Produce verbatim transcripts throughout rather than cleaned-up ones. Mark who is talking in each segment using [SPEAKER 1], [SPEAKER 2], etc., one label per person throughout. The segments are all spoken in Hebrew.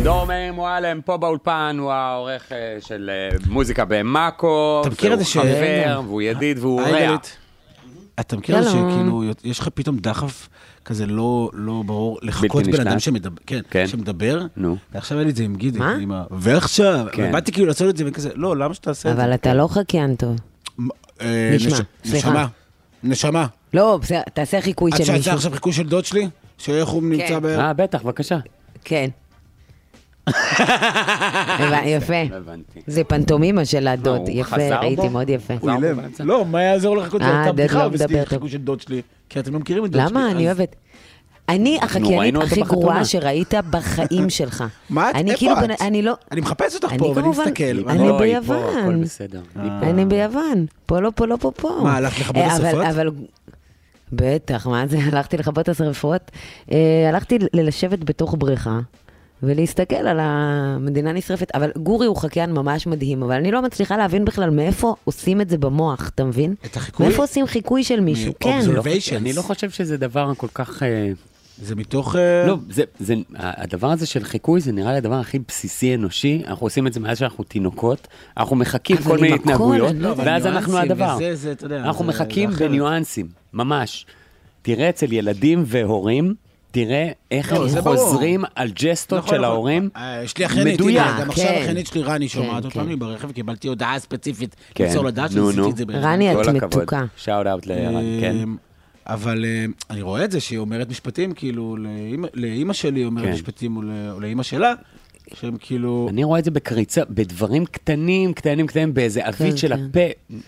[SPEAKER 1] דור מאיר מועלם, פה באולפן, הוא העורך של מוזיקה במאקו, והוא חבר, והוא ידיד, והוא אורח.
[SPEAKER 2] אתה מכיר שכאילו, יש לך פתאום דחף כזה לא ברור, לחכות בן אדם שמדבר, ועכשיו היה לי את זה עם גידי, ועכשיו, ובאתי כאילו לעשות את זה וכזה, לא, למה שתעשה את זה?
[SPEAKER 3] אבל אתה לא חקיין טוב. נשמע, סליחה.
[SPEAKER 2] נשמה.
[SPEAKER 3] לא, תעשה חיקוי של מישהו.
[SPEAKER 2] את שעשה עכשיו חיקוי של דוד שלי? שאיך הוא נמצא ב...
[SPEAKER 1] אה, בטח, בבקשה.
[SPEAKER 3] כן. יפה. זה פנטומימה של הדוד. יפה, ראיתי מאוד יפה.
[SPEAKER 2] לא, מה יעזור לחכות? זה הייתה בדיחה וסליחה חיקוי של דוד שלי. כי אתם לא מכירים את דוד שלי.
[SPEAKER 3] למה? אני אוהבת. אני החקיינית הכי גרועה שראית בחיים שלך.
[SPEAKER 2] מה? איפה את? אני מחפש אותך פה ואני מסתכל.
[SPEAKER 3] אני ביוון. אני ביוון. פה לא, פה לא, פה פה.
[SPEAKER 2] מה, הלכת לכבות השרפות?
[SPEAKER 3] אבל... בטח, מה זה? הלכתי לכבות השרפות. הלכתי לשבת בתוך בריכה. ולהסתכל על המדינה נשרפת. אבל גורי הוא חקיין ממש מדהים, אבל אני לא מצליחה להבין בכלל מאיפה עושים את זה במוח, אתה מבין?
[SPEAKER 2] את החיקוי?
[SPEAKER 3] מאיפה עושים חיקוי של מישהו? כן.
[SPEAKER 1] אני לא חושב שזה דבר כל כך...
[SPEAKER 2] זה מתוך...
[SPEAKER 1] לא, זה, הדבר הזה של חיקוי זה נראה לי הדבר הכי בסיסי אנושי, אנחנו עושים את זה מאז שאנחנו תינוקות, אנחנו מחכים כל מיני התנהגויות, ואז אנחנו הדבר. אנחנו מחכים בניואנסים, ממש. תראה אצל ילדים והורים, תראה איך הם חוזרים על ג'סטות של ההורים.
[SPEAKER 2] יש לי אחרנית, גם עכשיו אחרנית שלי רני שומעת אותנו ברכב, קיבלתי הודעה ספציפית, ליצור לדעת שעשיתי את זה ברכב.
[SPEAKER 3] רני, את מתוקה.
[SPEAKER 1] שאוט אאוט לרני, כן.
[SPEAKER 2] אבל אני רואה את זה שהיא אומרת משפטים, כאילו, לאמא שלי אומרת משפטים, או לאמא שלה, שהם כאילו...
[SPEAKER 1] אני רואה את זה בקריצה, בדברים קטנים, קטנים, קטנים, באיזה אבית של הפה,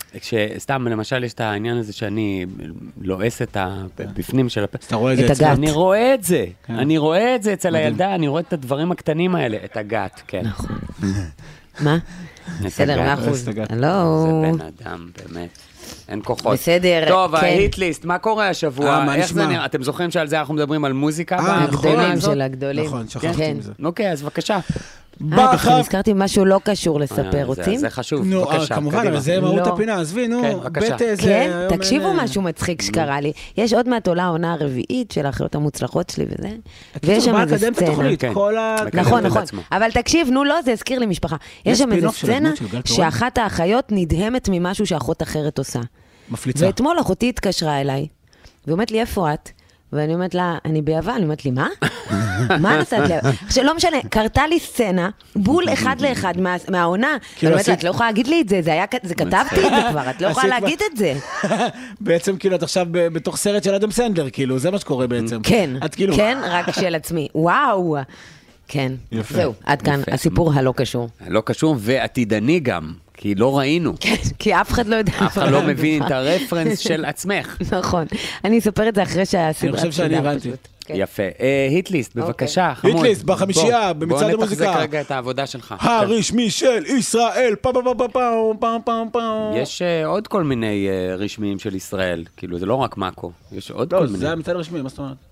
[SPEAKER 1] כשסתם, למשל, יש את העניין הזה שאני לועס את הבפנים של הפה.
[SPEAKER 2] אתה רואה את זה אצלנו?
[SPEAKER 1] אני רואה את זה, אני רואה את זה אצל הילדה, אני רואה את הדברים הקטנים האלה, את הגת, כן.
[SPEAKER 3] נכון. מה? בסדר, מה אחוז? לא.
[SPEAKER 1] זה בן אדם, באמת. אין כוחות.
[SPEAKER 3] בסדר,
[SPEAKER 1] טוב, ההיטליסט, מה קורה השבוע? איך זה נראה? אתם זוכרים שעל זה אנחנו מדברים על מוזיקה?
[SPEAKER 3] הגדולים של הגדולים.
[SPEAKER 2] נכון, שכחתי מזה.
[SPEAKER 1] אוקיי, אז בבקשה.
[SPEAKER 3] אה, דווקא נזכרתי משהו לא קשור לספר, רוצים?
[SPEAKER 1] זה חשוב,
[SPEAKER 2] נו,
[SPEAKER 1] בבקשה.
[SPEAKER 2] כמובן, אבל זה מהות הפינה, עזבי, נו.
[SPEAKER 3] כן, תקשיבו משהו מצחיק שקרה לי. יש עוד מעט עולה העונה הרביעית של האחיות המוצלחות שלי וזה. ויש שם איזה סצנה. נכון, נכון. אבל תקשיב, נו לא, זה הזכיר לי משפחה. יש שם איזה סצנה שאחת האחיות נדהמת ממשהו שאחות אחרת עושה.
[SPEAKER 2] מפליצה.
[SPEAKER 3] ואתמול אחותי התקשרה אליי, ואומרת לי, איפה את? ואני אומרת לה, אני ביוון, אני אומרת לי, מה? מה נסעת לי? עכשיו, לא משנה, קרתה לי סצנה, בול אחד לאחד מהעונה, ואני אומרת לה, את לא יכולה להגיד לי את זה, זה כתבתי את זה כבר, את לא יכולה להגיד את זה.
[SPEAKER 2] בעצם כאילו את עכשיו בתוך סרט של אדם סנדלר, כאילו, זה מה שקורה בעצם.
[SPEAKER 3] כן, כן, רק של עצמי. וואו. כן, זהו, עד כאן, הסיפור הלא קשור.
[SPEAKER 1] הלא קשור ועתידני גם. כי לא ראינו.
[SPEAKER 3] כן, כי אף אחד לא יודע.
[SPEAKER 1] אף אחד לא מבין את הרפרנס של עצמך.
[SPEAKER 3] נכון. אני אספר את זה אחרי שהסדרה...
[SPEAKER 2] אני חושב שאני הבנתי.
[SPEAKER 1] יפה. היטליסט, בבקשה, חמוד.
[SPEAKER 2] היטליסט, בחמישייה, במצעד המוזיקה.
[SPEAKER 1] בוא נתחזק רגע את העבודה שלך.
[SPEAKER 2] הרשמי של ישראל, פעם פעם פעם פעם פעם פעם.
[SPEAKER 1] יש עוד כל מיני רשמיים של ישראל. כאילו, זה לא רק מאקו. יש עוד כל מיני.
[SPEAKER 2] לא, זה המצעד הרשמי, מה זאת אומרת?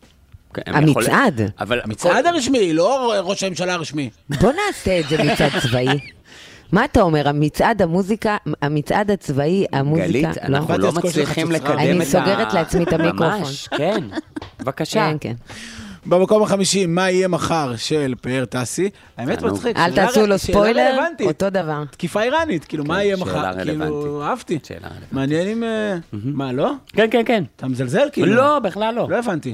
[SPEAKER 3] המצעד.
[SPEAKER 2] המצעד הרשמי, לא ראש הממשלה הרשמי.
[SPEAKER 3] בוא נעשה את זה מצעד צבאי. מה אתה אומר? המצעד המוזיקה, המצעד הצבאי, המוזיקה...
[SPEAKER 1] גלית, אנחנו לא מצליחים לקדם את ה...
[SPEAKER 3] אני סוגרת לעצמי את המיקרופון.
[SPEAKER 1] ממש, כן. בבקשה.
[SPEAKER 3] כן, כן.
[SPEAKER 2] במקום החמישי, מה יהיה מחר של פאר טסי? האמת מצחיק.
[SPEAKER 3] אל תעשו לו ספוילר, אותו דבר.
[SPEAKER 2] תקיפה איראנית, כאילו, מה יהיה מחר? כאילו, אהבתי. מעניין אם... מה, לא?
[SPEAKER 1] כן, כן, כן.
[SPEAKER 2] אתה מזלזל, כאילו?
[SPEAKER 1] לא, בכלל לא.
[SPEAKER 2] לא הבנתי.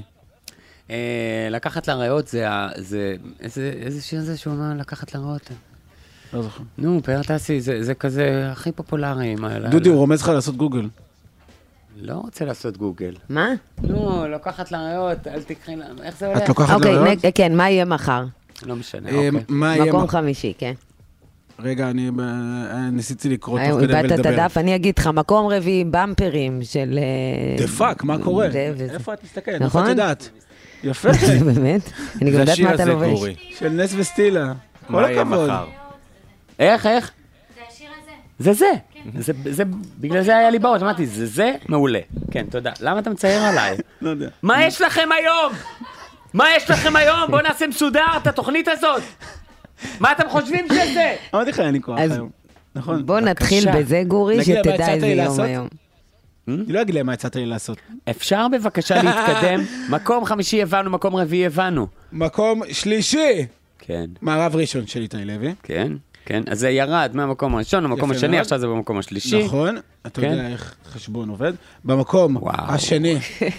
[SPEAKER 1] לקחת לראות זה... איזה שיר זה שהוא אומר לקחת לראות?
[SPEAKER 2] לא זוכר.
[SPEAKER 1] נו, פאר טסי, זה כזה הכי פופולרי.
[SPEAKER 2] דודי, הוא רומז לך לעשות גוגל.
[SPEAKER 1] לא רוצה לעשות גוגל.
[SPEAKER 3] מה?
[SPEAKER 1] נו, לוקחת לראות, אל תקחי לה... איך זה הולך?
[SPEAKER 2] את לוקחת לראות?
[SPEAKER 3] אוקיי, כן, מה יהיה מחר?
[SPEAKER 1] לא משנה, אוקיי.
[SPEAKER 3] מקום חמישי, כן.
[SPEAKER 2] רגע, אני ניסיתי לקרוא תוך כדי ולדבר.
[SPEAKER 3] איבדת את הדף, אני אגיד לך, מקום רביעי, במפרים של...
[SPEAKER 2] דה פאק, מה קורה? איפה את מסתכלת?
[SPEAKER 3] נכון?
[SPEAKER 2] איפה את יודעת? יפה.
[SPEAKER 3] באמת? אני גם יודעת מה אתה לובש.
[SPEAKER 2] של נס וסטילה. כל הכבוד.
[SPEAKER 1] איך, איך? זה השיר הזה. זה זה. זה, בגלל זה היה לי באות, אמרתי, זה זה מעולה. כן, תודה. למה אתה מצייר עליי?
[SPEAKER 2] לא יודע.
[SPEAKER 1] מה יש לכם היום? מה יש לכם היום? בואו נעשה מסודר את התוכנית הזאת. מה אתם חושבים שזה?
[SPEAKER 2] אמרתי לך, אין לי כוח היום. נכון.
[SPEAKER 3] בוא נתחיל בזה, גורי, שתדע איזה יום היום.
[SPEAKER 2] אני לא אגיד להם מה הצעת לי לעשות.
[SPEAKER 1] אפשר בבקשה להתקדם? מקום חמישי הבנו, מקום רביעי הבנו.
[SPEAKER 2] מקום שלישי.
[SPEAKER 1] כן.
[SPEAKER 2] מערב ראשון של איתי לוי.
[SPEAKER 1] כן, כן. אז זה ירד מהמקום הראשון, למקום השני, עכשיו זה במקום השלישי.
[SPEAKER 2] נכון, אתה יודע איך חשבון עובד. במקום השני,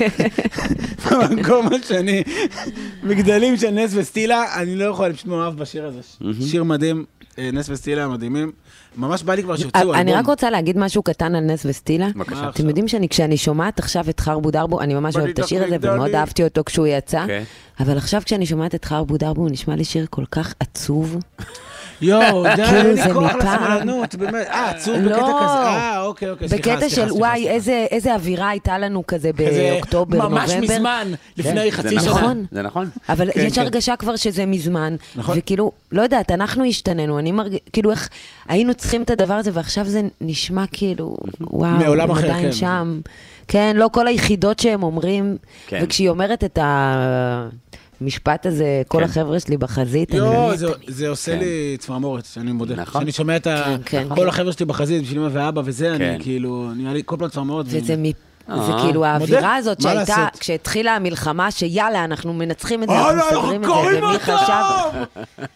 [SPEAKER 2] במקום השני, מגדלים של נס וסטילה, אני לא יכול, אני פשוט מאוהב בשיר הזה. שיר מדהים, נס וסטילה מדהימים. ממש בא לי כבר שהוציאו אלבום.
[SPEAKER 3] אני רק רוצה להגיד משהו קטן על נס וסטילה.
[SPEAKER 1] בבקשה.
[SPEAKER 3] אתם יודעים שכשאני שומעת עכשיו את חרבו דרבו, אני ממש אוהבת את השיר הזה, ומאוד אהבתי אותו כשהוא יצא. אבל עכשיו כשאני שומעת את חרבו דרבו, הוא נשמע לי שיר כל כך עצוב.
[SPEAKER 2] יואו, די, אין לי כוח לסמלנות, באמת. אה, עצוב בקטע כזה. אה, אוקיי, אוקיי, סליחה, סליחה.
[SPEAKER 3] בקטע של, וואי, איזה אווירה הייתה לנו כזה באוקטובר, נובמבר.
[SPEAKER 2] ממש מזמן, לפני חצי שנה.
[SPEAKER 3] נכון.
[SPEAKER 1] זה נכון.
[SPEAKER 3] אבל יש הרגשה כבר שזה מזמן. וכאילו, לא יודעת, אנחנו השתננו, אני מרגיש, כאילו איך היינו צריכים את הדבר הזה, ועכשיו זה נשמע כאילו, וואו, הם עדיין שם. כן, לא כל היחידות שהם אומרים, וכשהיא אומרת את ה... משפט הזה, כל החבר'ה שלי בחזית.
[SPEAKER 2] יואו, זה עושה לי צמרמורת, אני מודה. כשאני שומע את כל החבר'ה שלי בחזית, בשביל אמא ואבא וזה, אני כאילו, נראה לי כל פעם צמרמורת.
[SPEAKER 3] וזה כאילו האווירה הזאת שהייתה, כשהתחילה המלחמה, שיאללה, אנחנו מנצחים את זה, אנחנו מסדרים את זה, ומי חשב...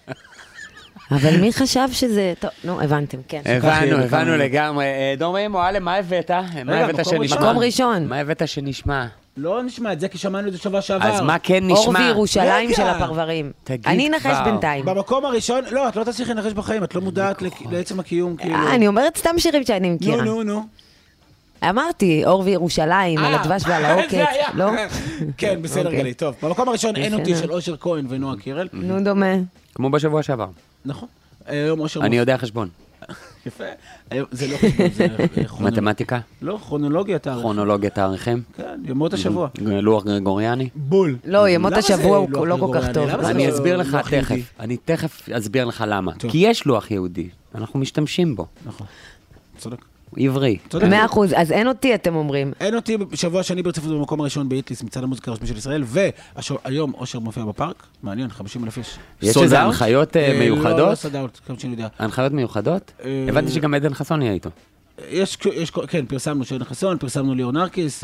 [SPEAKER 3] אבל מי חשב שזה... טוב, נו, הבנתם, כן.
[SPEAKER 1] הבנו, הבנו לגמרי. דורמי מועלם, מה הבאת? מה הבאת שנשמע?
[SPEAKER 3] מקום ראשון.
[SPEAKER 1] מה הבאת שנשמע?
[SPEAKER 2] לא נשמע את זה, כי שמענו את זה שבוע שעבר.
[SPEAKER 1] אז מה כן נשמע?
[SPEAKER 3] אור וירושלים של הפרברים. אני אנחש בינתיים.
[SPEAKER 2] במקום הראשון, לא, את לא תצליחי לנחש בחיים, את לא מודעת לעצם הקיום, כאילו.
[SPEAKER 3] אני אומרת סתם שירים שאני מכירה.
[SPEAKER 2] נו, נו, נו.
[SPEAKER 3] אמרתי, אור וירושלים, על הדבש ועל העוקץ, לא?
[SPEAKER 2] כן, בסדר גלי, טוב. במקום הראשון אין אותי של אושר כהן ונועה קירל.
[SPEAKER 3] נו, דומה.
[SPEAKER 1] כמו בשבוע שעבר.
[SPEAKER 2] נכון.
[SPEAKER 1] אני יודע חשבון.
[SPEAKER 2] יפה. זה לא חשבון, זה כרונולוגיה.
[SPEAKER 1] מתמטיקה?
[SPEAKER 2] לא, כרונולוגיה תאריכים.
[SPEAKER 1] כרונולוגיה תאריכים?
[SPEAKER 2] כן, ימות השבוע.
[SPEAKER 1] לוח גרגוריאני?
[SPEAKER 2] בול.
[SPEAKER 3] לא, ימות השבוע הוא לא כל כך טוב.
[SPEAKER 1] אני אסביר לך תכף. אני תכף אסביר לך למה. כי יש לוח יהודי, אנחנו משתמשים בו.
[SPEAKER 2] נכון. צודק.
[SPEAKER 1] עברי.
[SPEAKER 3] מאה אחוז, אז אין אותי, אתם אומרים.
[SPEAKER 2] אין אותי בשבוע שני ברציפות במקום הראשון באיטליס, מצד המוזיקה הרשמי של ישראל, והיום אושר מופיע בפארק, מעניין, חמישים אלף איש.
[SPEAKER 1] יש איזה הנחיות מיוחדות?
[SPEAKER 2] לא, לא סדאוט, כמה שאני יודע.
[SPEAKER 1] הנחיות מיוחדות? הבנתי שגם עדן חסון יהיה איתו.
[SPEAKER 2] יש, כן, פרסמנו שעדן חסון, פרסמנו ליאור נרקיס,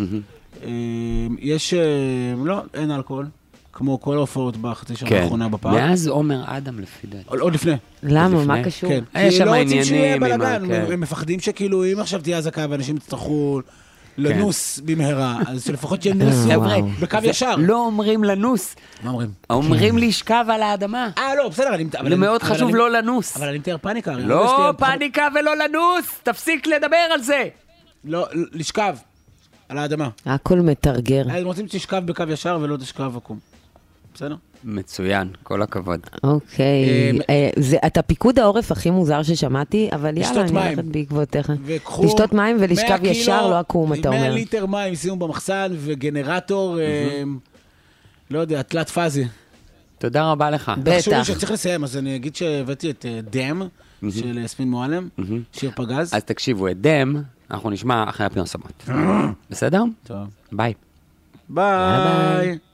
[SPEAKER 2] יש, לא, אין אלכוהול. כמו כל ההופעות בחצי שנה האחרונה בפארק.
[SPEAKER 1] מאז עומר אדם לפי דעת.
[SPEAKER 2] עוד לפני.
[SPEAKER 3] למה? מה קשור?
[SPEAKER 1] יש שם העניינים.
[SPEAKER 2] הם מפחדים שכאילו אם עכשיו תהיה אזעקה ואנשים יצטרכו לנוס במהרה, אז שלפחות ינוסו בקו ישר.
[SPEAKER 1] לא אומרים לנוס.
[SPEAKER 2] מה אומרים?
[SPEAKER 1] אומרים לשכב על האדמה.
[SPEAKER 2] אה, לא, בסדר.
[SPEAKER 1] זה מאוד חשוב לא לנוס.
[SPEAKER 2] אבל אני מתאר פאניקה.
[SPEAKER 1] לא פאניקה ולא לנוס. תפסיק לדבר על זה.
[SPEAKER 2] לא, לשכב על האדמה.
[SPEAKER 3] הכל מתרגר.
[SPEAKER 2] הם רוצים שתשכב בקו ישר ולא תשכב עקום. בסדר?
[SPEAKER 1] מצוין, כל הכבוד.
[SPEAKER 3] אוקיי, אתה פיקוד העורף הכי מוזר ששמעתי, אבל יאללה, אני הולכת בעקבותיך. לשתות מים ולשכב ישר, לא עקום, אתה אומר.
[SPEAKER 2] מאה ליטר מים שימו במחסן, וגנרטור, לא יודע, תלת פאזי.
[SPEAKER 1] תודה רבה לך.
[SPEAKER 3] בטח.
[SPEAKER 2] תחשוב לי שצריך לסיים, אז אני אגיד שהבאתי את דם, של יסמין מועלם, שיר פגז.
[SPEAKER 1] אז תקשיבו, את דם, אנחנו נשמע אחרי הפרסומות. בסדר?
[SPEAKER 2] טוב.
[SPEAKER 1] ביי.
[SPEAKER 2] ביי.